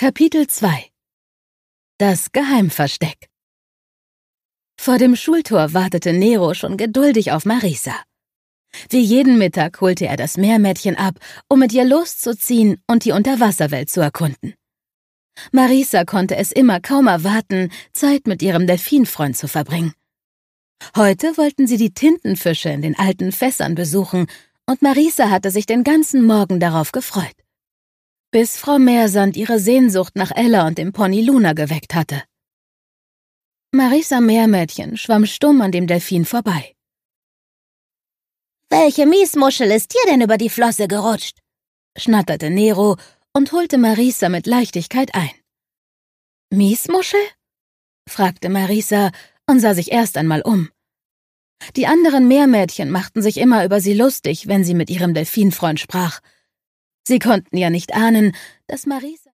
Kapitel 2 Das Geheimversteck. Vor dem Schultor wartete Nero schon geduldig auf Marisa. Wie jeden Mittag holte er das Meermädchen ab, um mit ihr loszuziehen und die Unterwasserwelt zu erkunden. Marisa konnte es immer kaum erwarten, Zeit mit ihrem Delfinfreund zu verbringen. Heute wollten sie die Tintenfische in den alten Fässern besuchen, und Marisa hatte sich den ganzen Morgen darauf gefreut. Bis Frau Meersand ihre Sehnsucht nach Ella und dem Pony Luna geweckt hatte. Marisa Meermädchen schwamm stumm an dem Delfin vorbei. »Welche Miesmuschel ist dir denn über die Flosse gerutscht?« schnatterte Nero und holte Marisa mit Leichtigkeit ein. »Miesmuschel?« fragte Marisa und sah sich erst einmal um. Die anderen Meermädchen machten sich immer über sie lustig, wenn sie mit ihrem Delfinfreund sprach. Sie konnten ja nicht ahnen, dass Marisa